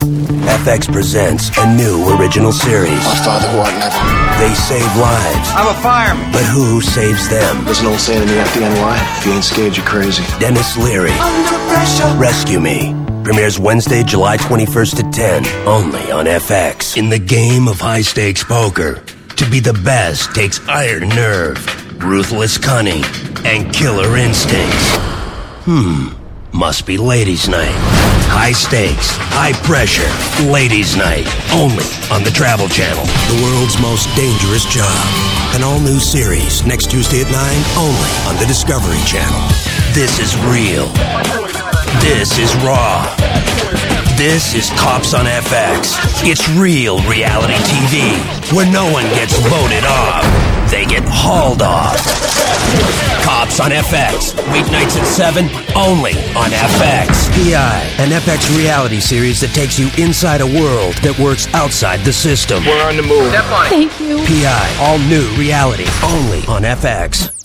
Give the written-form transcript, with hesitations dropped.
FX presents a new original series. My father wanted nothing. They save lives. I'm a fireman. But who saves them? There's an old saying in the FDNY, if you ain't scared, you're crazy. Dennis Leary. Under pressure. Rescue Me. Premieres Wednesday, July 21st at 10. Only on FX. In the game of high-stakes poker, to be the best takes iron nerve, ruthless cunning, and killer instincts. Must be ladies' night. High stakes, high pressure, ladies' night. Only on the Travel Channel. The world's most dangerous job. An all-new series next Tuesday at 9, only on the Discovery Channel. This is real. This is raw. This is Cops on FX. It's real reality TV, where no one gets voted off. They get hauled off. Cops on FX. Weeknights at 7, only on FX. PI, an FX reality series that takes you inside a world that works outside the system. We're on the move. Thank you. PI, all new reality, only on FX.